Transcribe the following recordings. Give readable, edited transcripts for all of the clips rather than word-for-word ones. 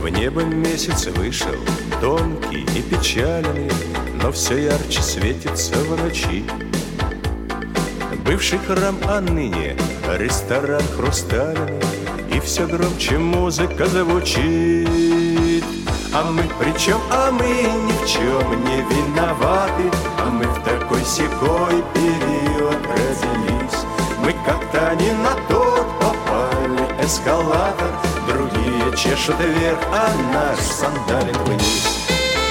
небо месяц вышел, тонкий и печальный, но все ярче светится в ночи. Бывший храм, а ныне ресторан хрустальный, и все громче музыка звучит. А мы при чем? А мы ни в чем не виноваты, а мы в такой-сякой период родились. Мы как-то не на тот попали эскалатор, другие чешут вверх, а наш сандалит вниз.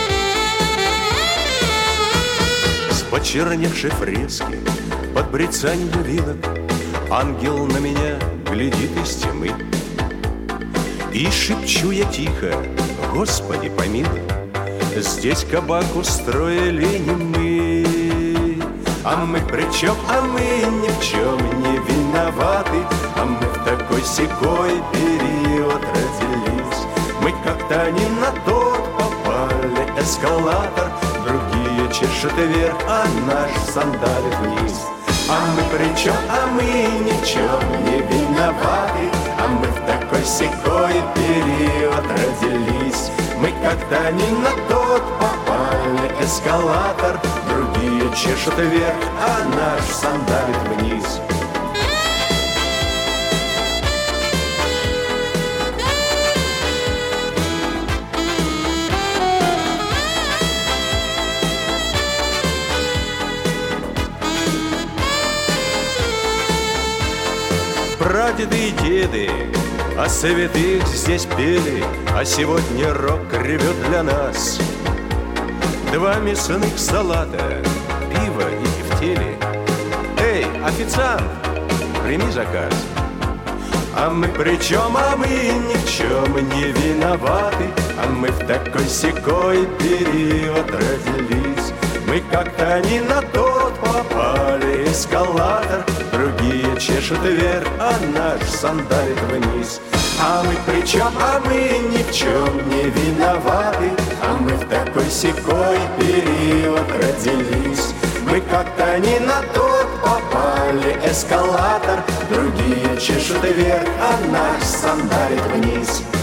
С почерневшей фрески под брецанье вилок ангел на меня глядит из тьмы. И шепчу я тихо: Господи, помилуй, здесь кабак устроили не мы. А мы при чем? А мы ни в чем не виноваты, а мы в такой-сякой период родились. Мы как-то не на тот попали эскалатор, другие чешут вверх, а наш сандалит вниз. А мы при чем? А мы ни в чем не виноваты, а мы в такой-сякой период родились. Мы как-то не на тот попали эскалатор, другие чешут вверх, а наш сандалит вниз. Прадеды и деды о святых здесь пели, а сегодня рок ревет для нас. 2 мясных салата, пиво и тефтели. Эй, официант, прими заказ. А мы при чем? А мы ни в чем не виноваты, а мы в такой-сякой период родились. Мы как-то не на тот попали эскалатор, другие чешут вверх, а наш сандалит вниз. А мы при чем? А мы ни в чем не виноваты, а мы в такой-сякой период родились. Мы как-то не на тот попали эскалатор, другие чешут вверх, а наш сандалит вниз.